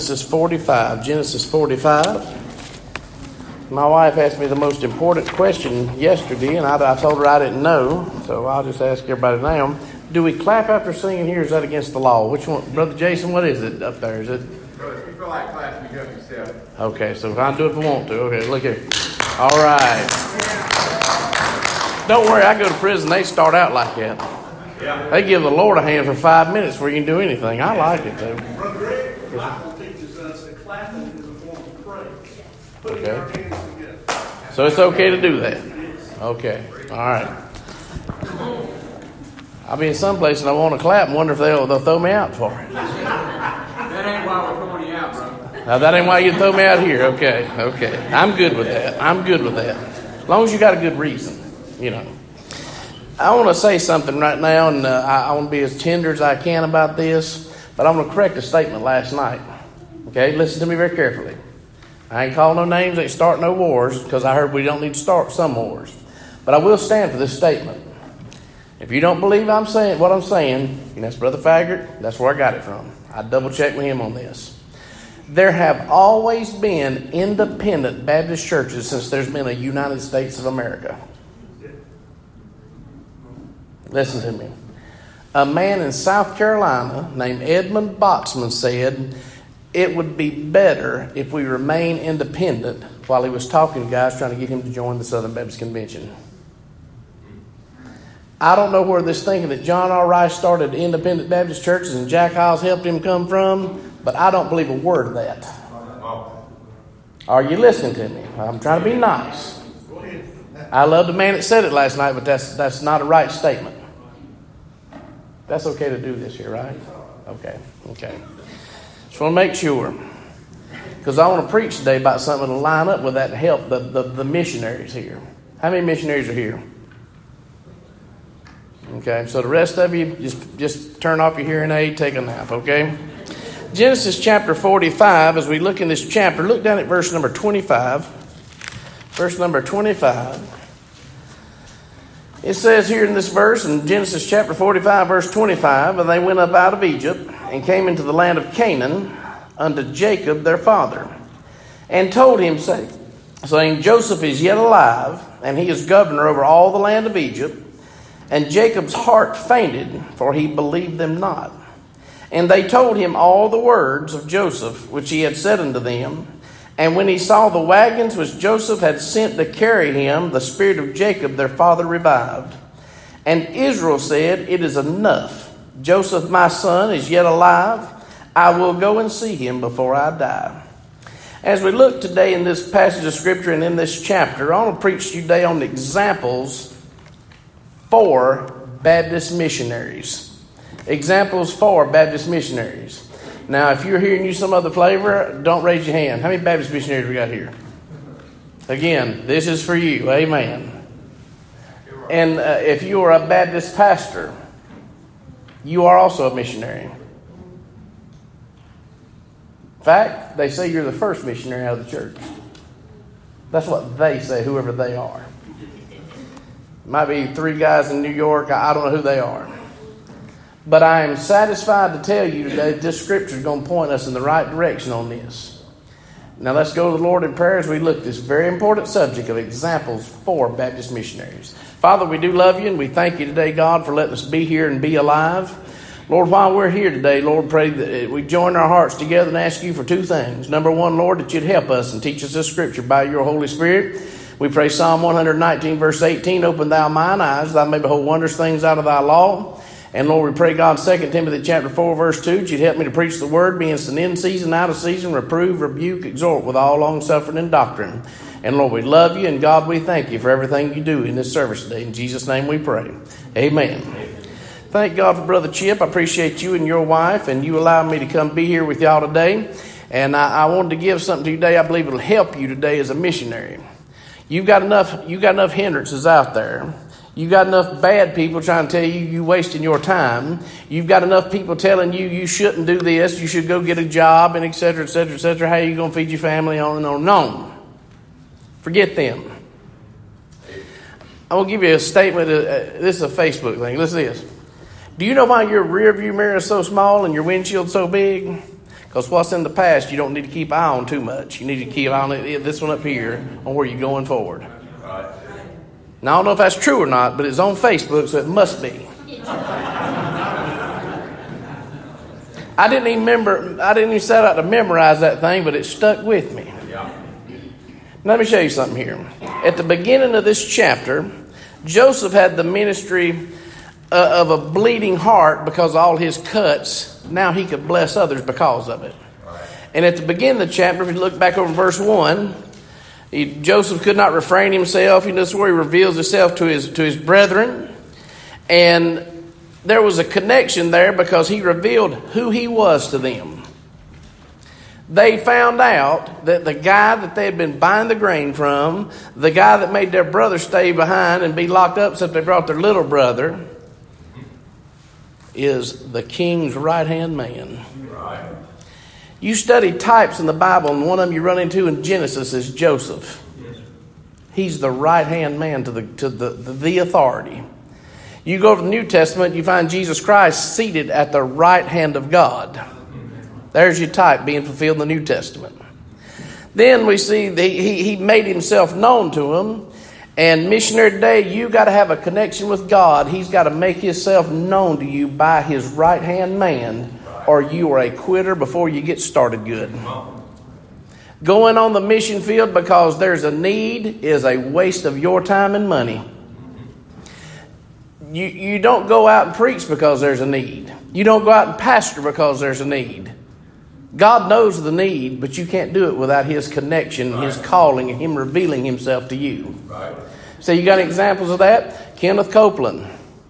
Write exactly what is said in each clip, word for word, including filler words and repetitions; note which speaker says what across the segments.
Speaker 1: Genesis forty-five. Genesis forty-five. My wife asked me the most important question yesterday, and I, I told her I didn't know, so I'll just ask everybody now. Do we clap after singing here, or is that against the law? Which one? Brother Jason, what is it up there? Is it?
Speaker 2: Brother, if you feel like clapping, you go yourself.
Speaker 1: Okay, so if I do it if I want to. Okay, look here. All right. Don't worry, I go to prison, they start out like that.
Speaker 2: Yeah.
Speaker 1: They give the Lord a hand for five minutes before you can do anything. I like it, though.
Speaker 3: Brother Rick, the Bible teaches us that clapping is a form of praise. Putting
Speaker 1: Okay.
Speaker 3: our hands together.
Speaker 1: So it's okay to do that? Okay. All right. I'll be in some place and I want to clap and wonder if they'll, they'll throw me out for it.
Speaker 2: That ain't why we're throwing you out, bro.
Speaker 1: Now, that ain't why you throw me out here. Okay. Okay. I'm good with that. I'm good with that. As long as you got a good reason, you know. I want to say something right now, and uh, I, I want to be as tender as I can about this, but I'm going to correct a statement last night. Okay? Listen to me very carefully. I ain't calling no names, ain't starting no wars, because I heard we don't need to start some wars. But I will stand for this statement. If you don't believe I'm saying what I'm saying, and that's Brother Faggart, that's where I got it from. I double-checked with him on this. There have always been independent Baptist churches since there's been a United States of America. Listen to me. A man in South Carolina named Edmund Boxman said it would be better if we remain independent, while he was talking to guys trying to get him to join the Southern Baptist Convention. I don't know where this thinking that John R. Rice started independent Baptist churches and Jack Hyles helped him come from, but I don't believe a word of that. Are you listening to me? I'm trying to be nice. I love the man that said it last night, but that's that's not a right statement. That's okay to do this here, right? Okay, okay. Just want to make sure. Because I want to preach today about something that'll line up with that to help the, the, the missionaries here. How many missionaries are here? Okay, so the rest of you, just, just turn off your hearing aid, take a nap, okay? Genesis chapter forty-five, as we look in this chapter, look down at verse number twenty-five. Verse number twenty-five. It says here in this verse, in Genesis chapter forty-five, verse twenty-five, and they went up out of Egypt and came into the land of Canaan unto Jacob their father, and told him, say, saying, Joseph is yet alive, and he is governor over all the land of Egypt. And Jacob's heart fainted, for he believed them not. And they told him all the words of Joseph, which he had said unto them. And when he saw the wagons which Joseph had sent to carry him, the spirit of Jacob their father revived. And Israel said, It is enough. Joseph my son is yet alive. I will go and see him before I die. As we look today in this passage of Scripture and in this chapter, I want to preach to you today on the examples for Baptist missionaries. Examples for Baptist missionaries. Now, if you're hearing you some other flavor, don't raise your hand. How many Baptist missionaries we got here? Again, this is for you. Amen. And uh, if you are a Baptist pastor, you are also a missionary. In fact, they say you're the first missionary out of the church. That's what they say, whoever they are. Might be three guys in New York. I don't know who they are. But I am satisfied to tell you today that this scripture is going to point us in the right direction on this. Now let's go to the Lord in prayer as we look at this very important subject of examples for Baptist missionaries. Father, we do love you and we thank you today, God, for letting us be here and be alive. Lord, while we're here today, Lord, pray that we join our hearts together and ask you for two things. Number one, Lord, that you'd help us and teach us this scripture by your Holy Spirit. We pray Psalm one nineteen, verse eighteen, open thou mine eyes, that I may behold wondrous things out of thy law. And Lord, we pray God, Second Timothy chapter four, verse two, that you'd help me to preach the word, being in season, out of season, reprove, rebuke, exhort with all long suffering and doctrine. And Lord, we love you, and God, we thank you for everything you do in this service today. In Jesus' name we pray. Amen. Thank God for Brother Chip. I appreciate you and your wife, and you allowing me to come be here with y'all today. And I, I wanted to give something to you today I believe it'll help you today as a missionary. You've got enough, you've got enough hindrances out there. You've got enough bad people trying to tell you you're wasting your time. You've got enough people telling you you shouldn't do this, you should go get a job, and et cetera, et cetera, et cetera. How are you going to feed your family, on and on and on? Forget them. I'm going to give you a statement. Uh, this is a Facebook thing. Listen to this. Do you know why your rear view mirror is so small and your windshield so big? Because what's in the past, you don't need to keep eye on too much. You need to keep eye on this one up here on where you're going forward. Now, I don't know if that's true or not, but it's on Facebook, so it must be. I didn't even remember, I didn't even set out to memorize that thing, but it stuck with me. Let me show you something here. At the beginning of this chapter, Joseph had the ministry uh, of a bleeding heart because of all his cuts. Now he could bless others because of it. And at the beginning of the chapter, if you look back over verse one, he, Joseph could not refrain himself. He knows where he reveals himself to his to his brethren. And there was a connection there because he revealed who he was to them. They found out that the guy that they had been buying the grain from, the guy that made their brother stay behind and be locked up so they brought their little brother, is the king's right-hand man. Right. You study types in the Bible, and one of them you run into in Genesis is Joseph. He's the right-hand man to the to the, the, the authority. You go to the New Testament, you find Jesus Christ seated at the right hand of God. There's your type being fulfilled in the New Testament. Then we see that he, he made himself known to them. And missionary today, you got to have a connection with God. He's got to make himself known to you by his right-hand man, or you are a quitter before you get started good. Going on the mission field because there's a need is a waste of your time and money. You, you don't go out and preach because there's a need. You don't go out and pastor because there's a need. God knows the need, but you can't do it without his connection, right. His calling, and him revealing himself to you. Right. So you got examples of that? Kenneth Copeland.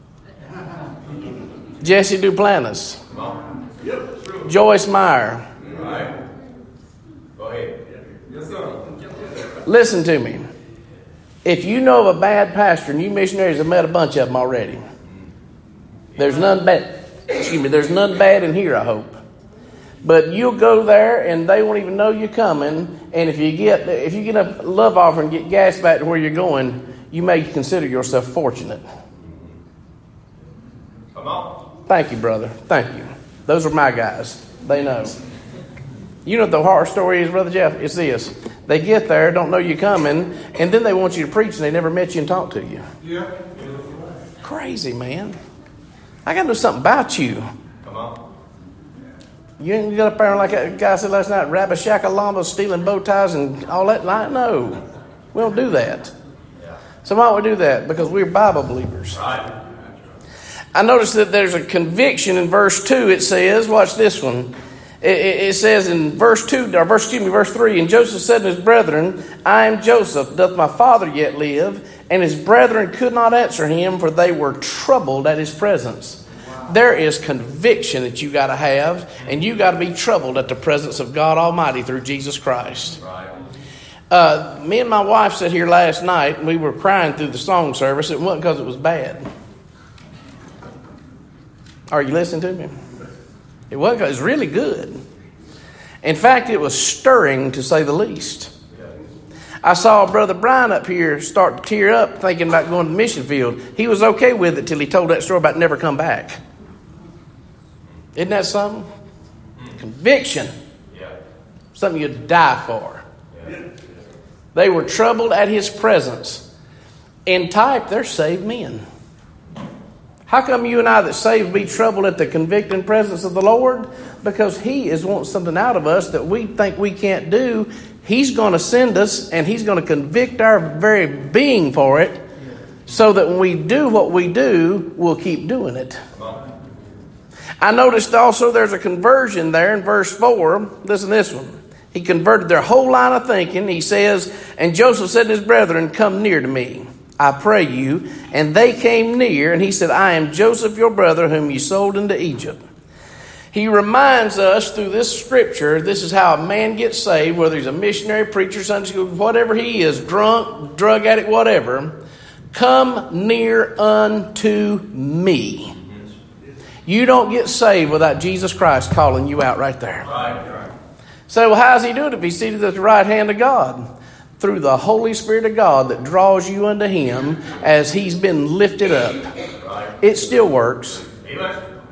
Speaker 1: Jesse Duplantis. Yep. Joyce Meyer. Right. Go ahead. Yes, sir. Listen to me. If you know of a bad pastor, and you missionaries have met a bunch of them already, there's none bad. Excuse me. There's none bad in here, I hope. But you'll go there and they won't even know you're coming. And if you get if you get a love offering and get gas back to where you're going, you may consider yourself fortunate. Come on. Thank you, brother. Thank you. Those are my guys. They know. You know what the horror story is, Brother Jeff? It's this. They get there, don't know you're coming, and then they want you to preach and they never met you and talked to you. Yeah. Crazy, man. I got to know something about you. Come on. You ain't got up there like that guy said last night, Rabbi Shakalamba stealing bow ties and all that. No, we don't do that. So why don't we do that? Because we're Bible believers. Right. I noticed that there's a conviction in verse two. It says, watch this one. It, it, it says in verse two, or verse, excuse me, verse three, and Joseph said to his brethren, I am Joseph, doth my father yet live? And his brethren could not answer him, for they were troubled at his presence. There is conviction that you got to have, and you got to be troubled at the presence of God Almighty through Jesus Christ. Right. Uh, me and my wife sat here last night, and we were crying through the song service. It wasn't because it was bad. Are you listening to me? It wasn't because it was really good. In fact, it was stirring, to say the least. I saw Brother Brian up here start to tear up thinking about going to the mission field. He was okay with it till he told that story about never come back. Isn't that something? Conviction. Something you'd die for. They were troubled at his presence. In type, they're saved men. How come you and I that saved be troubled at the convicting presence of the Lord? Because he is wanting something out of us that we think we can't do. He's going to send us, and he's going to convict our very being for it, so that when we do what we do, we'll keep doing it. I noticed also there's a conversion there in verse four. Listen to this one. He converted their whole line of thinking. He says, and Joseph said to his brethren, come near to me, I pray you. And they came near, and he said, I am Joseph your brother, whom you sold into Egypt. He reminds us through this scripture, this is how a man gets saved, whether he's a missionary, preacher, Sunday school, whatever he is, drunk, drug addict, whatever. Come near unto me. You don't get saved without Jesus Christ calling you out right there. Right, right. So well, how does he do it if he's seated at the right hand of God? Through the Holy Spirit of God that draws you unto him as he's been lifted up. Right. It still works. Amen.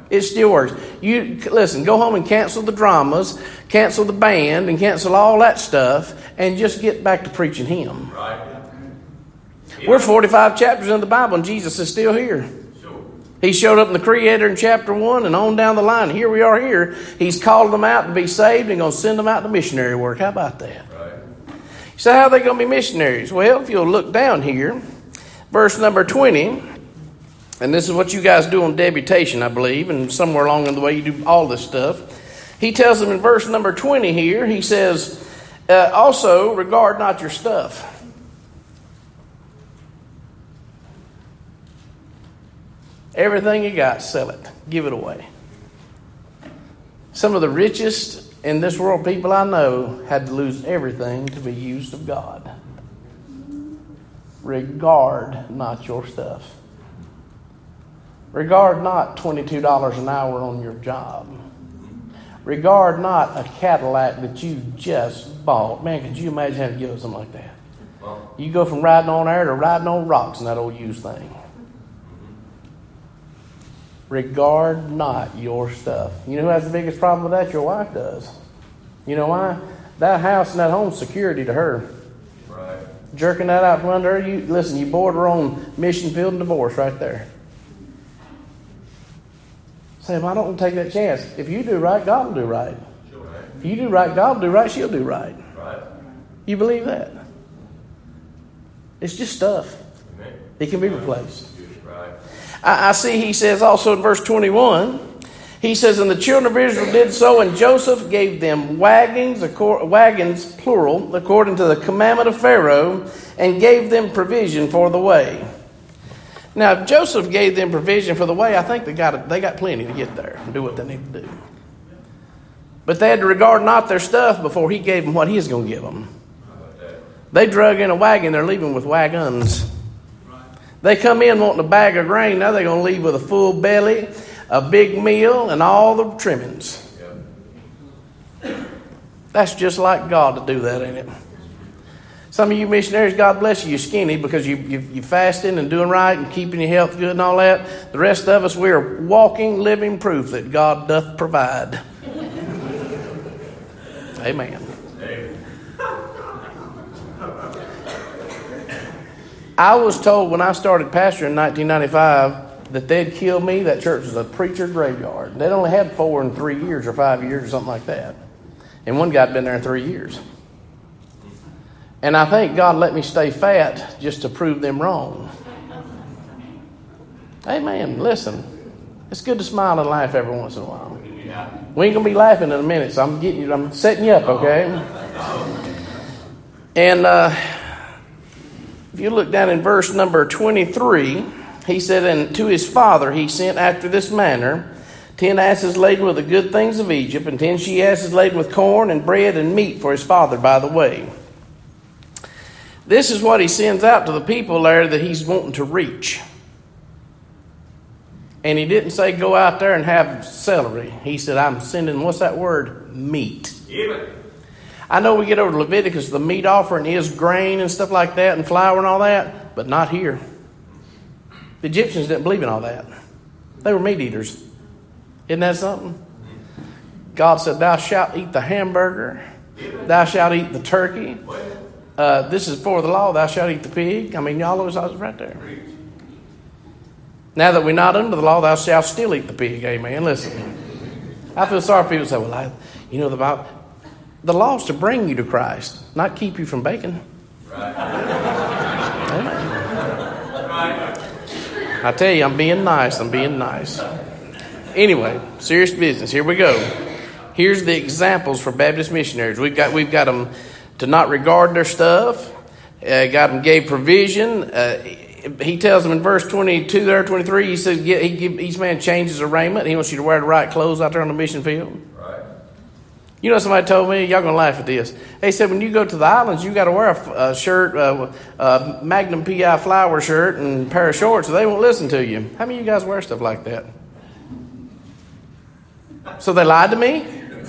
Speaker 1: It still works. You listen, go home and cancel the dramas, cancel the band, and cancel all that stuff, and just get back to preaching Him.
Speaker 2: Right.
Speaker 1: We're forty-five chapters in the Bible, and Jesus is still here.
Speaker 2: Sure.
Speaker 1: He showed up in the Creator in chapter one, and on down the line. Here we are here. He's called them out to be saved and going to send them out to missionary work. How about that?
Speaker 2: Right.
Speaker 1: So how are they going to be missionaries? Well, if you'll look down here, verse number twenty, and this is what you guys do on debutation, I believe, and somewhere along in the way you do all this stuff. He tells them in verse number twenty here, he says, uh, also regard not your stuff. Everything you got, sell it. Give it away. Some of the richest in this world people I know had to lose everything to be used of God. Regard not your stuff. Regard not twenty-two dollars an hour on your job. Regard not a Cadillac that you just bought. Man, could you imagine having to give up something like that? You go from riding on air to riding on rocks in that old used thing. Regard not your stuff. You know who has the biggest problem with that? Your wife does. You know why? That house and that home's security to her.
Speaker 2: Right.
Speaker 1: Jerking that out from under her. You listen, you border on mission field and divorce right there. Say, well, I don't want to take that chance. If you do right, God will do right.
Speaker 2: Sure.
Speaker 1: If you do right, God will do right. She'll do right.
Speaker 2: Right.
Speaker 1: You believe that? It's just stuff.
Speaker 2: Amen.
Speaker 1: It can be replaced.
Speaker 2: Right.
Speaker 1: I, I see he says also in verse twenty-one, he says, and the children of Israel did so, and Joseph gave them wagons, wagons, plural, according to the commandment of Pharaoh, and gave them provision for the way. Now, if Joseph gave them provision for the way, I think they got they got plenty to get there and do what they need to do. But they had to regard not their stuff before he gave them what he was going to give them. They drug in a wagon, they're leaving with wagons. They come in wanting a bag of grain, now they're going to leave with a full belly, a big meal, and all the trimmings. That's just like God to do that, ain't it? Some of you missionaries, God bless you, you're skinny because you, you, you're fasting and doing right and keeping your health good and all that. The rest of us, we are walking, living proof that God doth provide. Amen. I was told when I started pastoring in nineteen ninety-five that they'd kill me. That church was a preacher graveyard. They'd only had four in three years or five years or something like that. And one guy had been there three years. And I think God let me stay fat just to prove them wrong. Amen. Listen, it's good to smile and laugh every once in a while. We ain't going to be laughing in a minute, so I'm getting you, I'm setting you up, okay? And uh, if you look down in verse number twenty-three, he said, and to his father he sent after this manner, ten asses laden with the good things of Egypt, and ten she asses laden with corn and bread and meat for his father by the way. This is what he sends out to the people there that he's wanting to reach. And he didn't say go out there and have celery. He said, I'm sending, what's that word? Meat.
Speaker 2: Even.
Speaker 1: I know we get over to Leviticus, the meat offering is grain and stuff like that and flour and all that, but not here. The Egyptians didn't believe in all that. They were meat eaters. Isn't that something? God said, thou shalt eat the hamburger. Thou shalt eat the turkey. Uh, this is for the law. Thou shalt eat the pig. I mean, all those are right there. Now that we're not under the law, thou shalt still eat the pig. Amen. Listen, I feel sorry for people who say, well, I, you know, the Bible, the law is to bring you to Christ, not keep you from bacon. Right. Amen. Right. I tell you, I'm being nice. I'm being nice. Anyway, serious business. Here we go. Here's the examples for Baptist missionaries. We've got we've got them to not regard their stuff. Uh, got them gave provision. Uh, he tells them in verse twenty-two there, twenty-three, he says, get, he give, each man changes his raiment. He wants you to wear the right clothes out there on the mission field. Right. You know, somebody told me, y'all going to laugh at this. They said, when you go to the islands, you got to wear a, a shirt, uh, a Magnum P I flower shirt and a pair of shorts, or they won't listen to you. How many of you guys wear stuff like that? So they lied to me?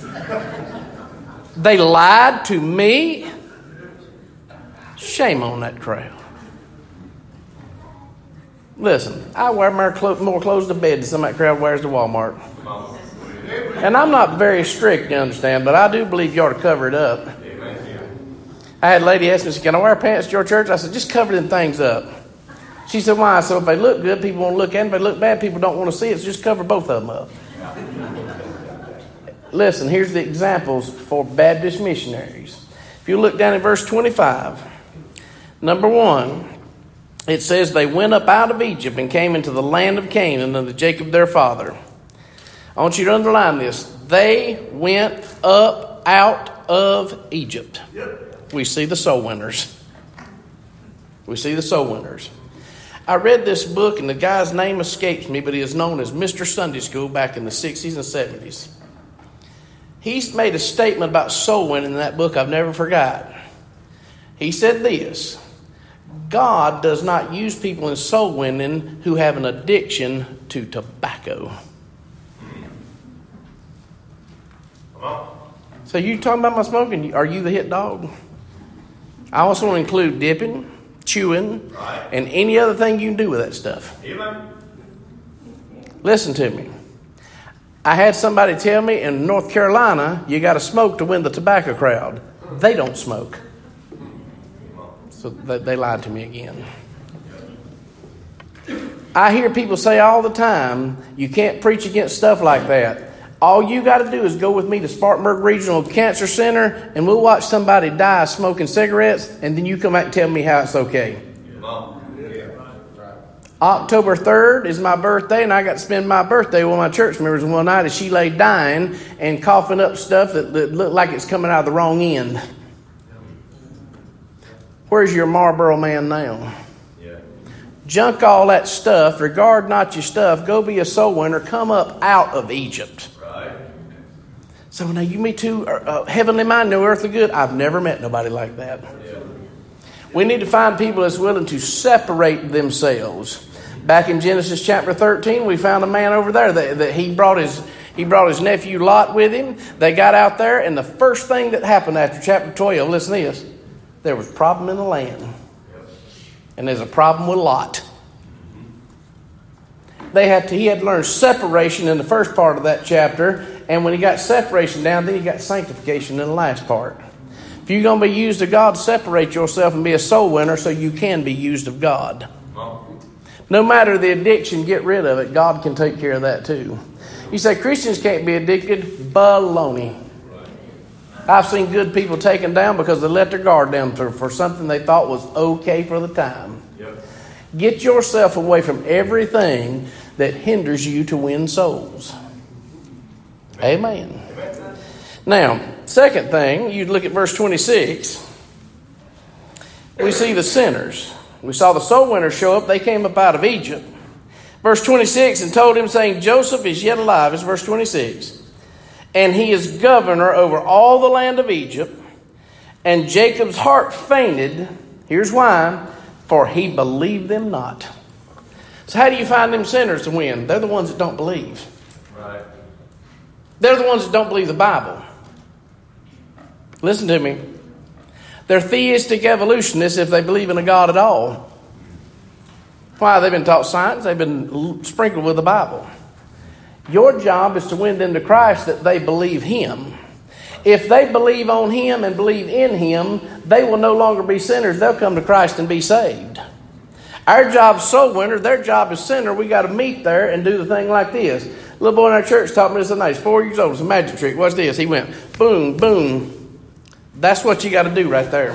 Speaker 1: They lied to me? Shame on that crowd. Listen, I wear more, clo- more clothes to bed than some of that crowd wears to Walmart. And I'm not very strict, you understand, but I do believe you ought to cover it up. I had a lady ask me, can I wear pants to your church? I said, just cover them things up. She said, why? I said, if they look good, people want to look at them. If they look bad, people don't want to see it, so just cover both of them up. Listen, here's the examples for Baptist missionaries. If you look down at verse twenty-five, number one, it says they went up out of Egypt and came into the land of Canaan unto Jacob their father. I want you to underline this. They went up out of Egypt. Yep. We see the soul winners. We see the soul winners. I read this book, and the guy's name escapes me, but he is known as Mister Sunday School back in the sixties and seventies. He's made a statement about soul winning in that book I've never forgot. He said this: God does not use people in soul winning who have an addiction to tobacco. So you talking about my smoking? Are you the hit dog? I also want to include dipping, chewing, right, and any other thing you can do with that stuff. Amen. Listen to me. I had somebody tell me in North Carolina, you got to smoke to win the tobacco crowd. They don't smoke. So they, they lied to me again. I hear people say all the time, you can't preach against stuff like that. All you got to do is go with me to Spartanburg Regional Cancer Center, and we'll watch somebody die smoking cigarettes, and then you come back and tell me how it's okay. October third is my birthday, and I got to spend my birthday with my church members one night as she lay dying and coughing up stuff that, that looked like it's coming out of the wrong end. Where's your Marlboro man now? Yeah. Junk all that stuff. Regard not your stuff. Go be a soul winner. Come up out of Egypt. Right. So now you, me too, are, uh, heavenly mind, no earthly good. I've never met nobody like that. Yeah. We need to find people that's willing to separate themselves. Back in Genesis chapter thirteen, we found a man over there that, that he brought his he brought his nephew Lot with him. They got out there, and the first thing that happened after chapter twelve, listen to this, there was a problem in the land. And there's a problem with Lot. They had to, he had to learn separation in the first part of that chapter, and when he got separation down, then he got sanctification in the last part. If you're going to be used of God, separate yourself and be a soul winner so you can be used of God. No matter the addiction, get rid of it. God can take care of that too. You say Christians can't be addicted? Baloney. I've seen good people taken down because they let their guard down for, for something they thought was okay for the time. Yep. Get yourself away from everything that hinders you to win souls. Amen. Amen. Now, second thing, you look at verse twenty-six. We see the sinners. We saw the soul winners show up. They came up out of Egypt. Verse twenty-six, and told him, saying, Joseph is yet alive. It's verse twenty-six. And he is governor over all the land of Egypt. And Jacob's heart fainted. Here's why. For he believed them not. So how do you find them sinners to win? They're the ones that don't believe. Right. They're the ones that don't believe the Bible. Listen to me. They're theistic evolutionists if they believe in a God at all. Why? They've been taught science. They've been sprinkled with the Bible. Your job is to win them to Christ that they believe Him. If they believe on Him and believe in Him, they will no longer be sinners. They'll come to Christ and be saved. Our job is soul winner. Their job is sinner. We got to meet there and do the thing like this. A little boy in our church taught me this tonight. He's four years old. It's a magic trick. What's this? He went boom, boom. That's what you got to do right there.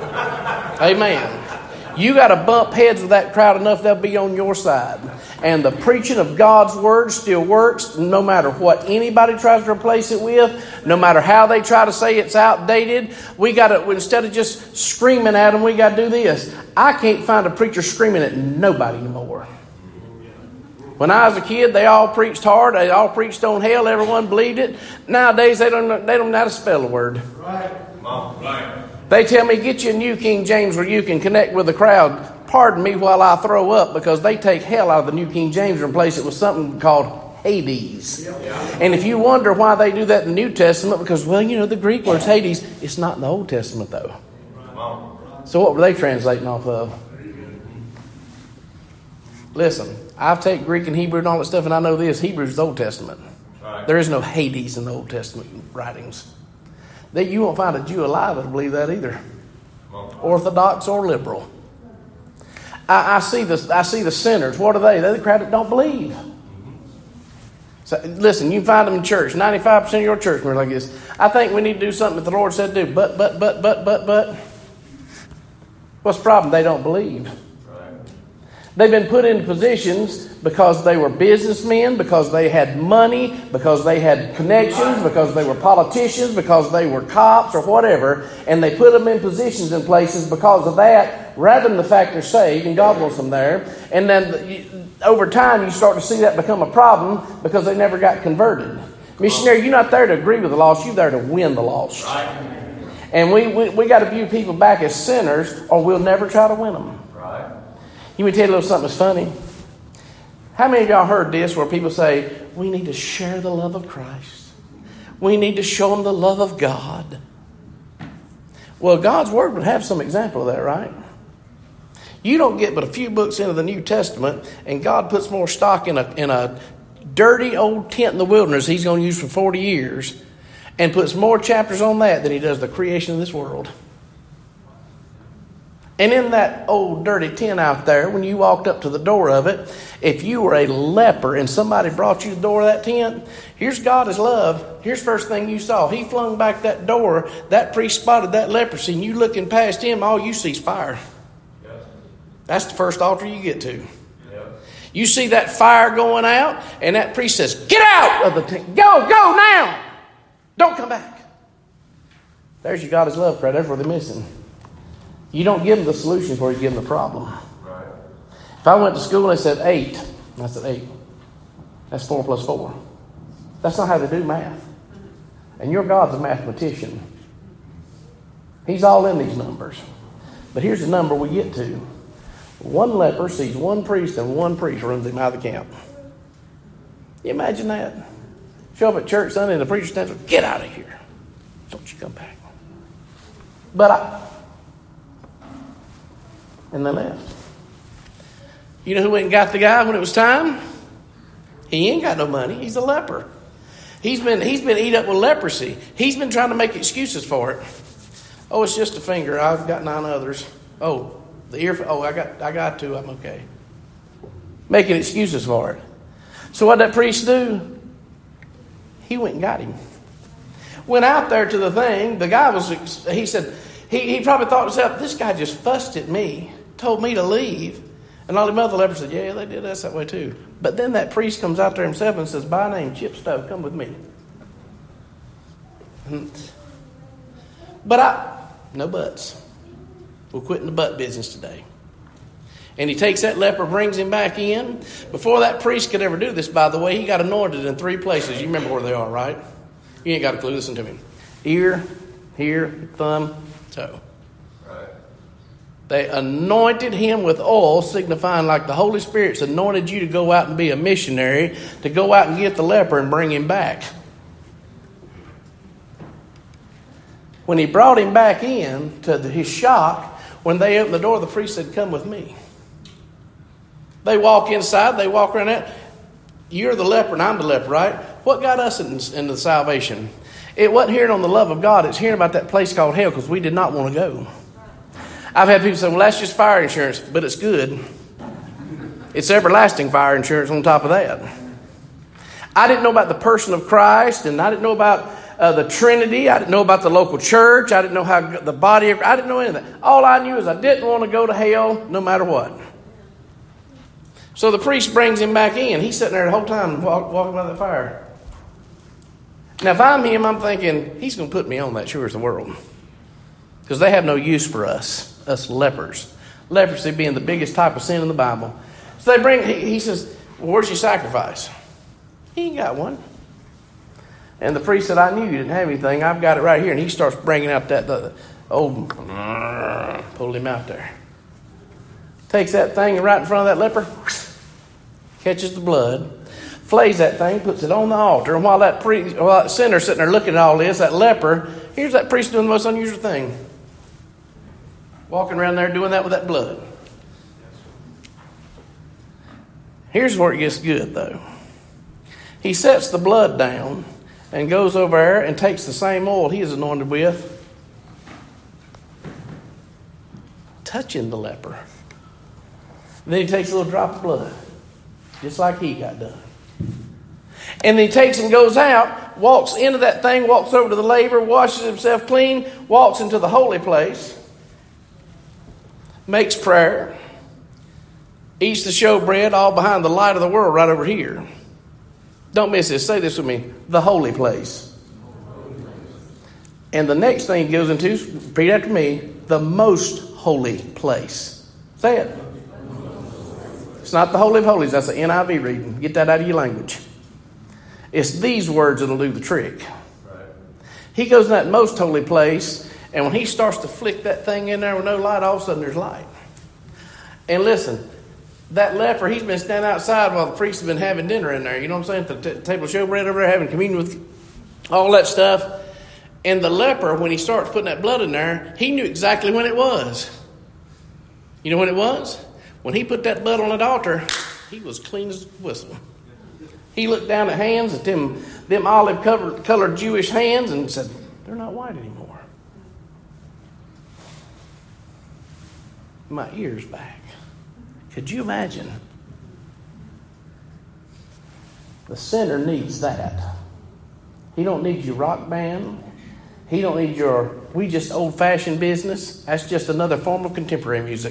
Speaker 1: Amen. You got to bump heads with that crowd enough they'll be on your side. And the preaching of God's word still works no matter what anybody tries to replace it with, no matter how they try to say it's outdated. We got to, instead of just screaming at them, we got to do this. I can't find a preacher screaming at nobody anymore. When I was a kid, they all preached hard. They all preached on hell. Everyone believed it. Nowadays, they don't, they don't know how to spell a word. Right. Right. They tell me, get you a New King James where you can connect with the crowd. Pardon me while I throw up, because they take hell out of the New King James and replace it with something called Hades. Yeah. And if you wonder why they do that in the New Testament, because, well, you know, the Greek word's Hades. It's not in the Old Testament, though. So what were they translating off of? Listen, I've taken Greek and Hebrew and all that stuff, and I know this. Hebrew is the Old Testament.
Speaker 2: Right.
Speaker 1: There is no Hades in the Old Testament writings. That you won't find a Jew alive that'll believe that either. Orthodox or liberal. I, I see the I see the sinners. What are they? They're the crowd that don't believe. So, listen, you can find them in church. ninety-five percent of your church are like this. I think we need to do something that the Lord said to do. But, but, but, but, but, but. What's the problem? They don't believe. They've been put in positions because they were businessmen, because they had money, because they had connections, because they were politicians, because they were cops or whatever, and they put them in positions in places because of that, rather than the fact they're saved and God wants them there. And then you, over time you start to see that become a problem because they never got converted. Missionary, you're not there to agree with the lost, you're there to win the lost. And we, we, we got to view people back as sinners or we'll never try to win them. Let me tell you a little something that's funny. How many of y'all heard this where people say, we need to share the love of Christ. We need to show them the love of God. Well, God's Word would have some example of that, right? You don't get but a few books into the New Testament, and God puts more stock in a, in a dirty old tent in the wilderness He's going to use for forty years, and puts more chapters on that than He does the creation of this world. And in that old dirty tent out there, when you walked up to the door of it, if you were a leper and somebody brought you to the door of that tent, here's God as love. Here's the first thing you saw. He flung back that door. That priest spotted that leprosy, and you looking past him, all you see is fire. Yes. That's the first altar you get to. Yes. You see that fire going out, and that priest says, get out of the tent. Go, go now. Don't come back. There's your God as love prayer. That's where they're missing. You don't give them the solution before you give them the problem. Right. If I went to school and they said eight, and I said eight, that's four plus four. That's not how they do math. And your God's a mathematician. He's all in these numbers. But here's the number we get to. One leper sees one priest and one priest runs him out of the camp. You imagine that? Show up at church Sunday and the preacher stands up, get out of here. Don't you come back. But I... And they left. You know who went and got the guy when it was time? He ain't got no money. He's a leper. He's been he's been eat up with leprosy. He's been trying to make excuses for it. Oh, it's just a finger. I've got nine others. Oh, the ear. Oh, I got I got two. I'm okay. Making excuses for it. So what did that priest do? He went and got him. Went out there to the thing. The guy was. He said. He he probably thought to himself, this guy just fussed at me. Told me to leave. And all the other lepers said, yeah, they did us that way too. But then that priest comes out there himself and says, by name, Chip Stowe, come with me. But I, no buts. We're quitting the butt business today. And he takes that leper, brings him back in. Before that priest could ever do this, by the way, he got anointed in three places. You remember where they are, right? You ain't got a clue. Listen to me. Ear, here, thumb, toe. They anointed him with oil, signifying like the Holy Spirit's anointed you to go out and be a missionary, to go out and get the leper and bring him back. When he brought him back in, to his shock, when they opened the door, the priest said, come with me. They walk inside, they walk around that. You're the leper and I'm the leper, right? What got us in, into salvation? It wasn't hearing on the love of God. It's hearing about that place called hell because we did not want to go. I've had people say, well, that's just fire insurance, but it's good. It's everlasting fire insurance on top of that. I didn't know about the person of Christ, and I didn't know about uh, the Trinity. I didn't know about the local church. I didn't know how the body of, I didn't know anything. All I knew is I didn't want to go to hell no matter what. So the priest brings him back in. He's sitting there the whole time walk, walking by the fire. Now, if I'm him, I'm thinking, he's going to put me on that, sure as the world. Because they have no use for us, us lepers. Leprosy being the biggest type of sin in the Bible. So they bring, he, he says, well, where's your sacrifice? He ain't got one. And the priest said, I knew you didn't have anything. I've got it right here. And he starts bringing out that, the old, pulled him out there. Takes that thing right in front of that leper, catches the blood, flays that thing, puts it on the altar. And while that priest, while that sinner sitting there looking at all this, that leper, here's that priest doing the most unusual thing. Walking around there doing that with that blood. Here's where it gets good, though. He sets the blood down and goes over there and takes the same oil he is anointed with, touching the leper. Then he takes a little drop of blood, just like he got done. And then he takes and goes out, walks into that thing, walks over to the laver, washes himself clean, walks into the holy place, makes prayer, eats the showbread, all behind the light of the world right over here. Don't miss this. Say this with me. The holy place. And the next thing he goes into, repeat after me, the most holy place. Say it. It's not the Holy of Holies. That's the N I V reading. Get that out of your language. It's these words that'll do the trick. He goes in that most holy place, and when he starts to flick that thing in there with no light, all of a sudden there's light. And listen, that leper, he's been standing outside while the priest has been having dinner in there. You know what I'm saying? The t- table of showbread over there, having communion with all that stuff. And the leper, when he starts putting that blood in there, he knew exactly when it was. You know when it was? When he put that blood on that altar, he was clean as a whistle. He looked down at hands, at them, them olive-colored Jewish hands, and said, they're not white anymore. My ear's back. Could you imagine? The sinner needs that. He don't need your rock band. He don't need your, we just old-fashioned business. That's just another form of contemporary music.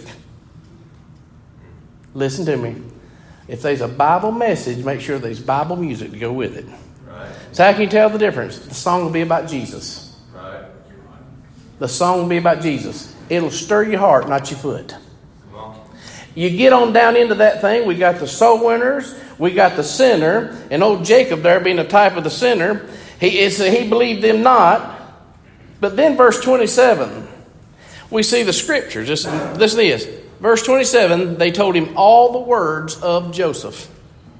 Speaker 1: Listen to me. If there's a Bible message, make sure there's Bible music to go with it. Right. So how can you tell the difference? The song will be about Jesus. Right. The song will be about Jesus. It'll stir your heart, not your foot. You get on down into that thing. We got the soul winners. We got the sinner. And old Jacob there being a type of the sinner. He, is, he believed them not. But then verse twenty-seven, we see the scriptures. Listen, listen to this. Verse twenty-seven, they told him all the words of Joseph.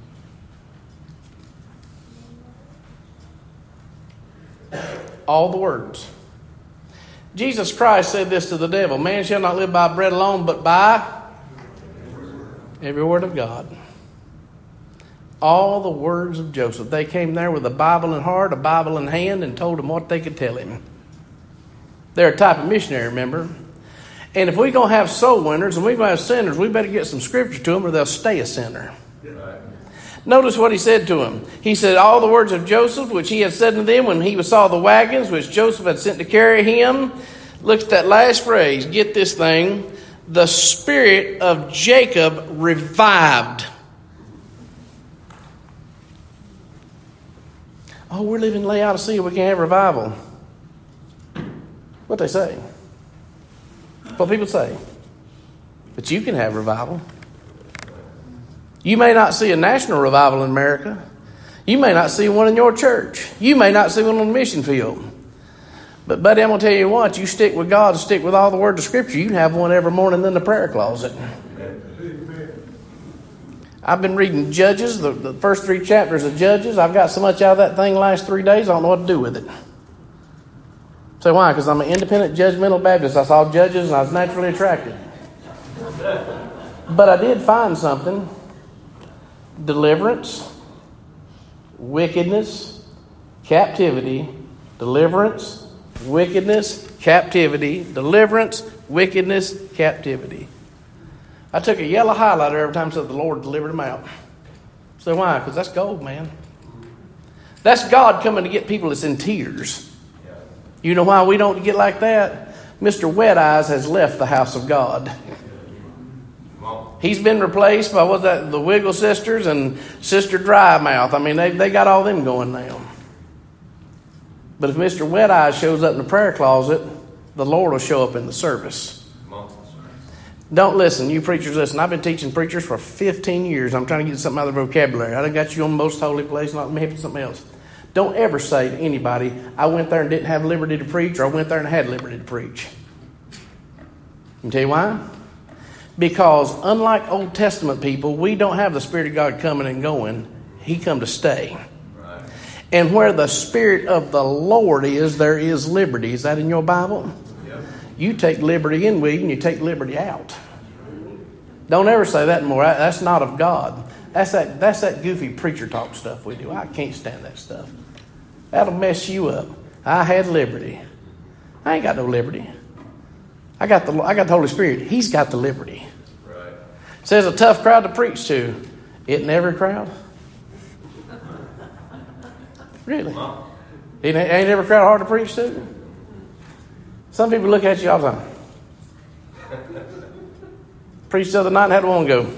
Speaker 1: All the words. Jesus Christ said this to the devil, man shall not live by bread alone, but by every word of God. All the words of Joseph. They came there with a Bible in heart, a Bible in hand, and told him what they could tell him. They're a type of missionary, remember? And if we're going to have soul winners and we're going to have sinners, we better get some scripture to them or they'll stay a sinner. Right. Notice what he said to him. He said, all the words of Joseph, which he had said to them when he saw the wagons, which Joseph had sent to carry him. Look at that last phrase. Get this thing. The spirit of Jacob revived. Oh, we're living in Laodicea. We can't have revival. What they say. What people say. But you can have revival. You may not see a national revival in America. You may not see one in your church. You may not see one on the mission field. But buddy, I'm going to tell you what. You stick with God and stick with all the words of Scripture. You can have one every morning in the prayer closet. I've been reading Judges, the, the first three chapters of Judges. I've got so much out of that thing the last three days, I don't know what to do with it. Say why? Because I'm an independent, judgmental Baptist. I saw Judges and I was naturally attracted. But I did find something. Deliverance, wickedness, captivity, deliverance, wickedness, captivity, deliverance, wickedness, captivity. I took a yellow highlighter every time I said the Lord delivered them out. Say why? Because that's gold, man. That's God coming to get people that's in tears. You know why we don't get like that? Mister Wet Eyes has left the house of God. He's been replaced by what's that? The Wiggle Sisters and Sister Dry Mouth. I mean, they they got all them going now. But if Mister Wet Eyes shows up in the prayer closet, the Lord will show up in the service. Don't listen, you preachers, listen. I've been teaching preachers for fifteen years. I'm trying to get something out of their vocabulary. I done got you on the most holy place, not maybe something else. Don't ever say to anybody, I went there and didn't have liberty to preach, or I went there and had liberty to preach. Can I tell you why? Because unlike Old Testament people, we don't have the Spirit of God coming and going. He come to stay. Right. And where the Spirit of the Lord is, there is liberty. Is that in your Bible? Yep. You take liberty in with you and you take liberty out. Don't ever say that anymore. That's not of God. That's that, that's that goofy preacher talk stuff we do. I can't stand that stuff. That'll mess you up. I had liberty. I ain't got no liberty. I got the I got the Holy Spirit. He's got the liberty.
Speaker 2: Right.
Speaker 1: Says a tough crowd to preach to. Isn't every crowd? Really? Ain't, ain't every crowd hard to preach to? Some people look at you all the time. Preached the other night and had one go.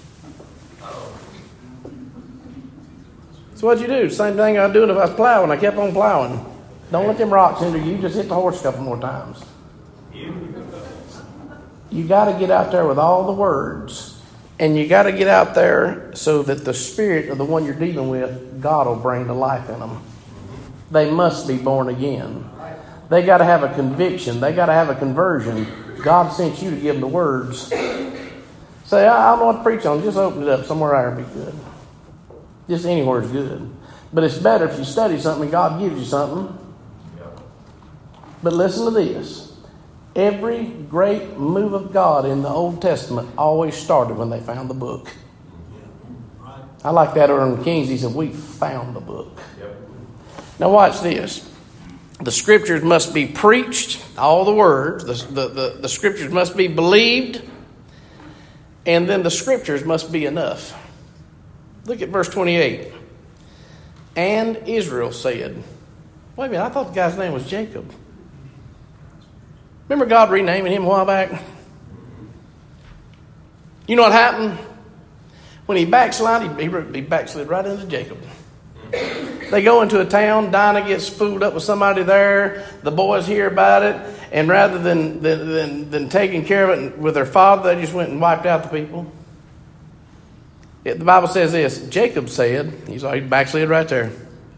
Speaker 1: So what'd you do? Same thing I was doing if I was plowing. I kept on plowing. Don't let them rocks hinder you. Just hit the horse a couple more times. You got to get out there with all the words. And you got to get out there so that the spirit of the one you're dealing with, God will bring to life in them. They must be born again. They got to have a conviction. They got to have a conversion. God sent you to give them the words. Say, I don't know what to preach on. Just open it up. Somewhere out there be good. Just anywhere is good. But it's better if you study something and God gives you something. But listen to this. Every great move of God in the Old Testament always started when they found the book. I like that over in the Kings. He said, we found the book. Yep. Now watch this. The scriptures must be preached, all the words. The, the, the, the scriptures must be believed. And then the scriptures must be enough. Look at verse twenty-eight. And Israel said, wait a minute, I thought the guy's name was Jacob. Remember God renaming him a while back? You know what happened? When he backslid, he, he backslid right into Jacob. They go into a town. Dinah gets fooled up with somebody there. The boys hear about it. And rather than, than, than, than taking care of it with their father, they just went and wiped out the people. It, the Bible says this. Jacob said, he's like, he backslid right there.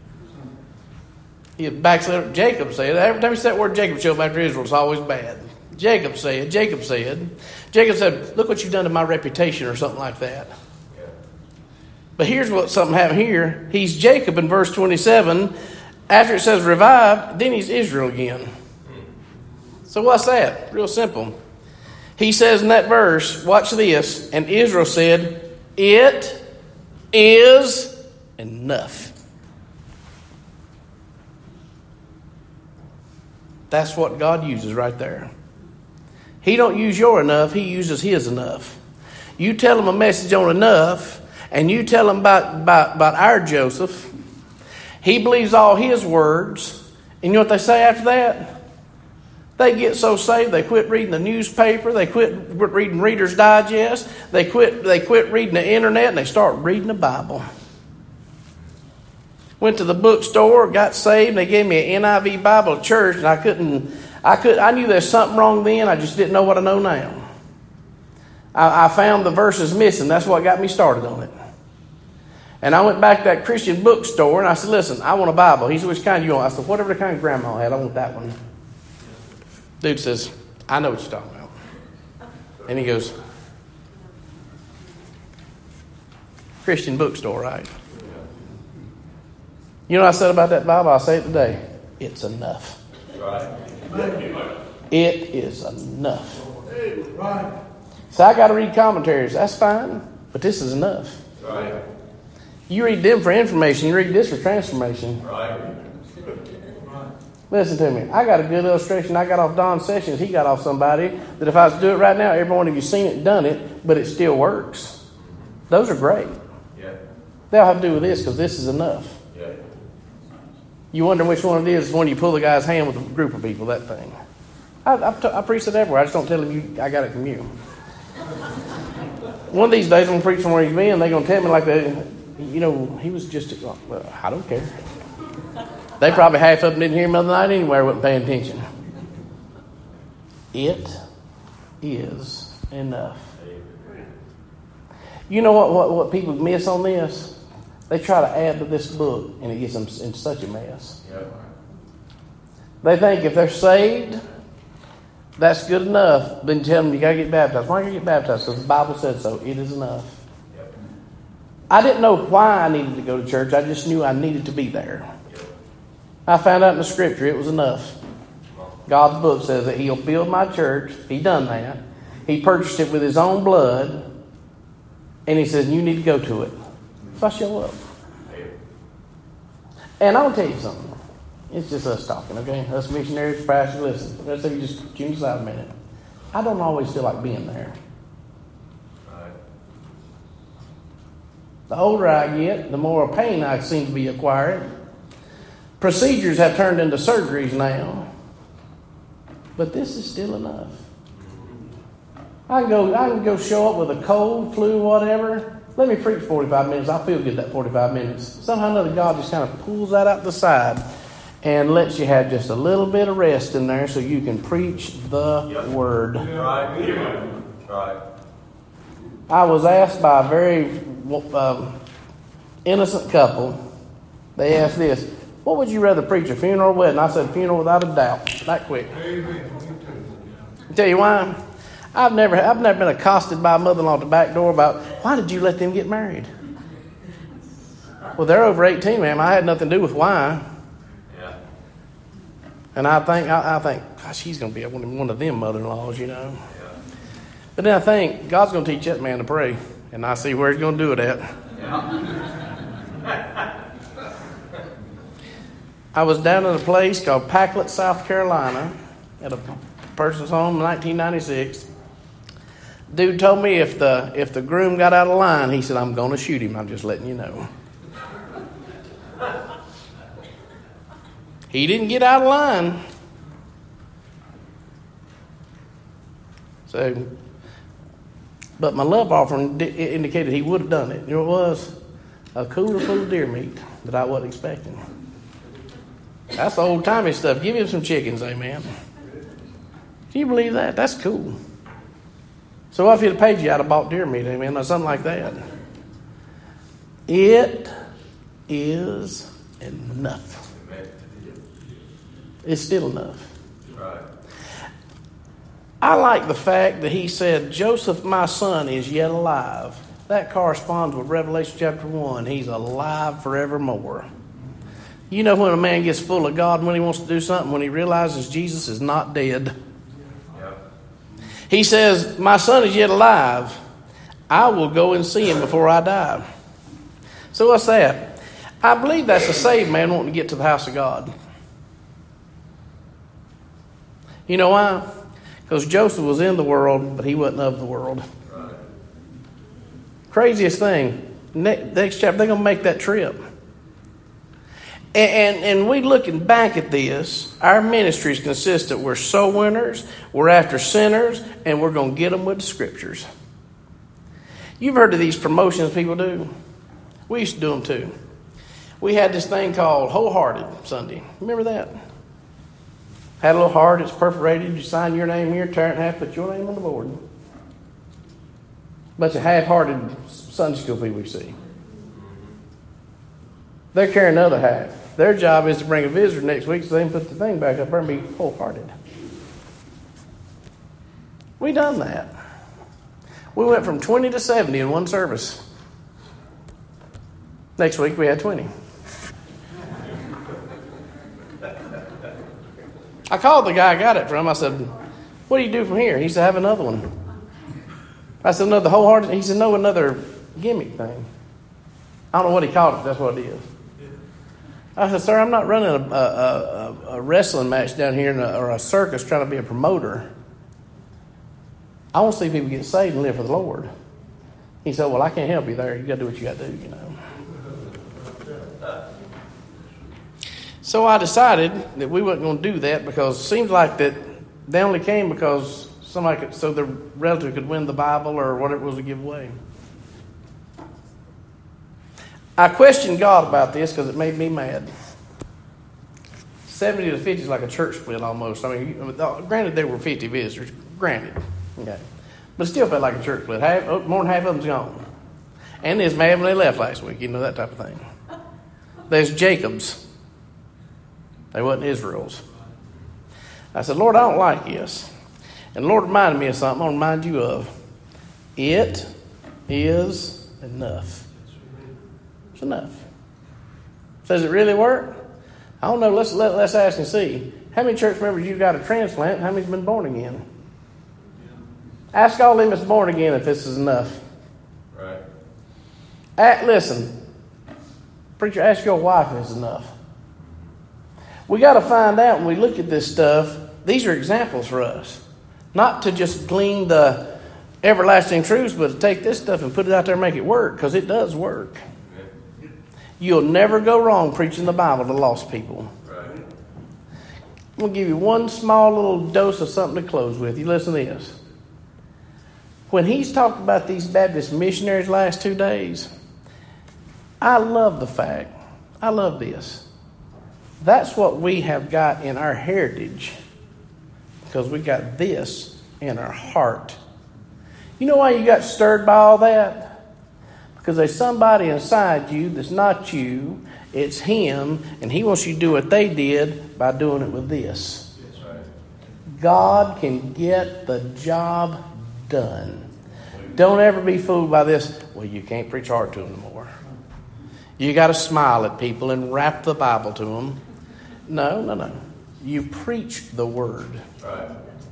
Speaker 1: He backslid. Jacob said, every time you say that word Jacob show up after Israel, it's always bad. Jacob said, Jacob said, Jacob said, look what you've done to my reputation or something like that. Yeah. But here's what something happened here. He's Jacob in verse twenty-seven. After it says revived, then he's Israel again. So what's that? Real simple. He says in that verse, watch this, and Israel said, it is enough. That's what God uses right there. He don't use your enough. He uses his enough. You tell him a message on enough, and you tell him about, about, about our Joseph. He believes all his words. And you know what they say after that? They get so saved, they quit reading the newspaper. They quit, quit reading Reader's Digest. They quit, they quit reading the internet, and they start reading the Bible. Went to the bookstore, got saved, and they gave me an N I V Bible at church, and I couldn't, I could, I knew there's something wrong then, I just didn't know what I know now. I, I found the verses missing, that's what got me started on it. And I went back to that Christian bookstore, and I said, listen, I want a Bible. He said, which kind you want? I said, whatever the kind Grandma had, I want that one. Dude says, I know what you're talking about. And he goes, Christian bookstore, right? You know what I said about that Bible? I'll say it today. It's enough. Right. It is enough. Right. So I got to read commentaries. That's fine, but this is enough. Right. You read them for information. You read this for transformation. Right. Listen to me. I got a good illustration I got off Don Sessions. He got off somebody that if I was to do it right now, every one of you seen it and done it, but it still works. Those are great. Yeah. They'll have to do with this because this is enough. Yeah. You wonder which one it is when you pull the guy's hand with a group of people, that thing. I, I, t- I preach it everywhere. I just don't tell them you, I got it from you. One of these days I'm going to preach somewhere he's been, they're going to tell me like that, you know, he was just, well, I don't care. They probably half of them didn't hear him the other night anyway, wasn't paying attention. It is enough. You know what, what, what people miss on this? They try to add to this book, and it gets them in such a mess. Yep. They think if they're saved, that's good enough. Then tell them you got to get baptized. Why are you get baptized? Because the Bible said so. It is enough. Yep. I didn't know why I needed to go to church. I just knew I needed to be there. Yep. I found out in the Scripture it was enough. God's book says that He'll build my church. He done that. He purchased it with His own blood. And He says, you need to go to it. So I show up. And I'll tell you something. It's just us talking, okay? Us missionaries, pastors, listen. Let's say you just tune aside a minute. I don't always feel like being there. The older I get, the more pain I seem to be acquiring. Procedures have turned into surgeries now. But this is still enough. I can go, I can go show up with a cold, flu, whatever. Let me preach forty-five minutes. I feel good that forty-five minutes. Somehow or another, God just kind of pulls that out the side and lets you have just a little bit of rest in there so you can preach the yep. Word.
Speaker 2: Right. Right.
Speaker 1: I was asked by a very um, innocent couple. They asked this, what would you rather preach, a funeral or a wedding? I said, funeral without a doubt. That quick. Amen. I'll tell you why. I've never, I've never been accosted by a mother-in-law at the back door about, why did you let them get married? Well, they're over eighteen, ma'am. I had nothing to do with why. Yeah. And I think, I, I think, gosh, he's going to be one of them mother-in-laws, you know. Yeah. But then I think, God's going to teach that man to pray. And I see where he's going to do it at. Yeah. I was down in a place called Packlet, South Carolina, at a person's home in nineteen ninety-six. Dude told me if the if the groom got out of line, he said, I'm going to shoot him. I'm just letting you know. He didn't get out of line. So, but my love offering indicated he would have done it. You know what it was? A cooler full of deer meat that I wasn't expecting. That's the old-timey stuff. Give him some chickens, amen. Can you believe that? That's cool. So what if he'd have paid you out of bought deer meat, amen, or something like that? It is enough. It's still enough. Right. I like the fact that he said, Joseph, my son, is yet alive. That corresponds with Revelation chapter one. He's alive forevermore. You know when a man gets full of God and when he wants to do something, when he realizes Jesus is not dead. Yep. He says, my son is yet alive. I will go and see him before I die. So what's that? I believe that's a saved man wanting to get to the house of God. You know why? Because Joseph was in the world, but he wasn't of the world. Right. Craziest thing. Next chapter, they're going to make that trip. And, and, and we looking back at this, our ministry is consistent. We're soul winners, we're after sinners, and we're going to get them with the scriptures. You've heard of these promotions people do. We used to do them too. We had this thing called Wholehearted Sunday. Remember that? Had a little heart, it's perforated. You sign your name here, tear it in half, put your name on the board. Bunch of half-hearted Sunday school people we see. They're carrying the other half. Their job is to bring a visitor next week so they can put the thing back up there and be wholehearted. We done that. We went from twenty to seventy in one service. Next week we had twenty. I called the guy I got it from. I said, what do you do from here? He said, I have another one. I said, another wholehearted? He said, no, another gimmick thing. I don't know what he called it. That's what it is. I said, sir, I'm not running a, a, a, a wrestling match down here in a, or a circus trying to be a promoter. I want to see people get saved and live for the Lord. He said, well, I can't help you there. You got to do what you got to do, you know. So I decided that we weren't going to do that because it seems like that they only came because somebody could, so their relative could win the Bible or whatever it was to give away. I questioned God about this because it made me mad. seventy to fifty is like a church split almost. I mean, granted there were fifty visitors, granted. Okay. But it still felt like a church split. Half, more than half of them's gone. And there's mad when they left last week, you know, that type of thing. There's Jacob's. They wasn't Israel's. I said, Lord, I don't like this. And the Lord reminded me of something I want to remind you of. It is enough. It's enough. Does it really work? I don't know. Let's let, let's ask and see. How many church members you got a transplant? How many's been born again? Ask all them that's born again if this is enough.
Speaker 2: Right.
Speaker 1: At, listen, Preacher, ask your wife if it's enough. We got to find out when we look at this stuff, these are examples for us. Not to just glean the everlasting truths, but to take this stuff and put it out there and make it work, because it does work. You'll never go wrong preaching the Bible to lost people. I'm going to give you one small little dose of something to close with. You listen to this. When he's talked about these Baptist missionaries last two days, I love the fact, I love this. That's what we have got in our heritage, because we got this in our heart. You know why you got stirred by all that? Because there's somebody inside you that's not you, it's him, and he wants you to do what they did by doing it with this.
Speaker 2: That's right.
Speaker 1: God can get the job done. Don't ever be fooled by this. Well, you can't preach hard to them anymore. You got to smile at people and wrap the Bible to them. No, no, no. You preach the word.
Speaker 2: Right.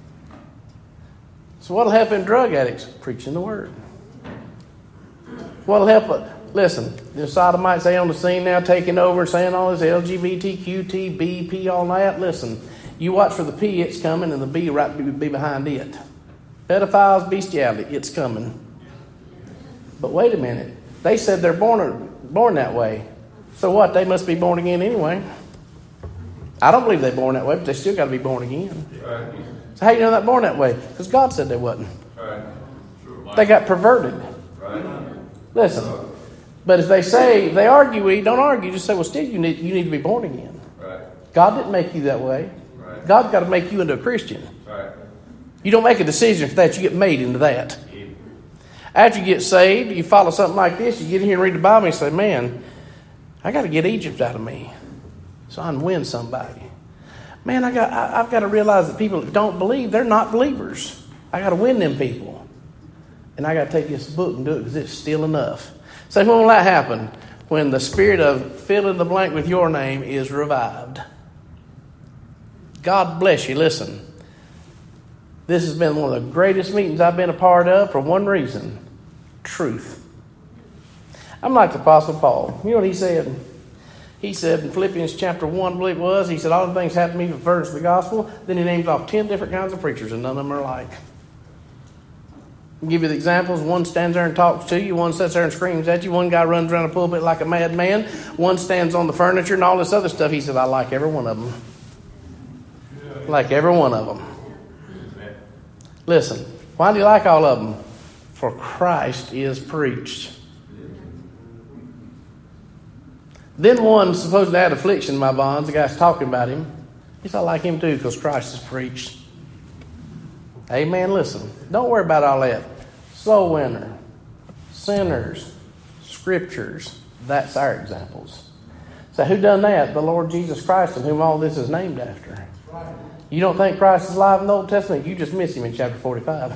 Speaker 1: So what'll help in drug addicts? Preaching the word. What'll help? Uh, listen, the sodomites, they on the scene now, taking over and saying all this L G B T Q T B P, all that. Listen, you watch for the P, it's coming, and the B right be, be behind it. Pedophiles, bestiality, it's coming. But wait a minute. They said they're born born that way. So what? They must be born again anyway. I don't believe they're born that way, but they still got to be born again.
Speaker 2: Right.
Speaker 1: So how you know they're born that way? Because God said they wasn't.
Speaker 2: Right.
Speaker 1: They got perverted.
Speaker 2: Right.
Speaker 1: Listen, but if they say, they argue, we don't argue. Just say, well, still, you need, you need to be born again.
Speaker 2: Right.
Speaker 1: God didn't make you that way.
Speaker 2: Right.
Speaker 1: God's got to make you into a Christian.
Speaker 2: Right.
Speaker 1: You don't make a decision for that. You get made into that. After you get saved, you follow something like this. You get in here and read the Bible and you say, man, I got to get Egypt out of me so I can win somebody. Man, I got, I, I've got to realize that people that don't believe, they're not believers. I got to win them people. And I got to take this book and do it because it's still enough. So when will that happen? When the spirit of fill in the blank with your name is revived. God bless you. Listen. This has been one of the greatest meetings I've been a part of for one reason. Truth. I'm like the Apostle Paul. You know what he said? He said in Philippians chapter one, I believe it was, he said, all the things happen to me for furtherance of the gospel. Then he names off ten different kinds of preachers, and none of them are alike. I'll give you the examples. One stands there and talks to you. One sits there and screams at you. One guy runs around the pulpit like a madman. One stands on the furniture and all this other stuff. He said, I like every one of them. Like every one of them. Listen, why do you like all of them? For Christ is preached. Then one supposed to add affliction in my bonds. The guy's talking about him. He said, I like him too because Christ is preached. Amen. Listen, don't worry about all that. Soul winner, sinners, scriptures. That's our examples. So who done that? The Lord Jesus Christ, in whom all this is named after. You don't think Christ is alive in the Old Testament? You just miss him in chapter forty-five.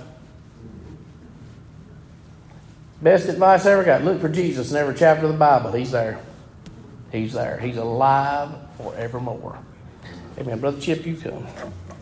Speaker 1: Best advice I ever got. Look for Jesus in every chapter of the Bible. He's there. He's there. He's alive forevermore. Amen. Brother Chip, you come.